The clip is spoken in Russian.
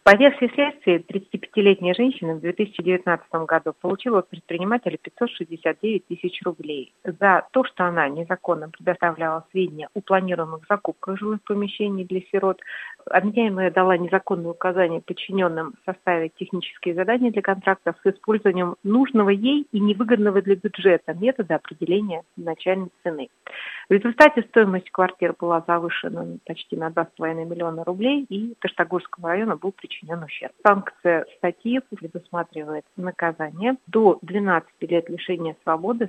По версии следствия, 35-летняя женщина в 2019 году получила от предпринимателя 569 тысяч рублей за то, что она незаконно предоставляла сведения о планируемых закупках жилых помещений для сирот. Обвиняемая дала незаконные указания подчиненным составить технические задания для контрактов с использованием нужного ей и невыгодного для бюджета метода определения начальной цены. В результате стоимость квартир была завышена почти на 2,5 миллиона рублей, и Таштагольскому району был причинен ущерб. Санкция статьи предусматривает наказание до 12 лет лишения свободы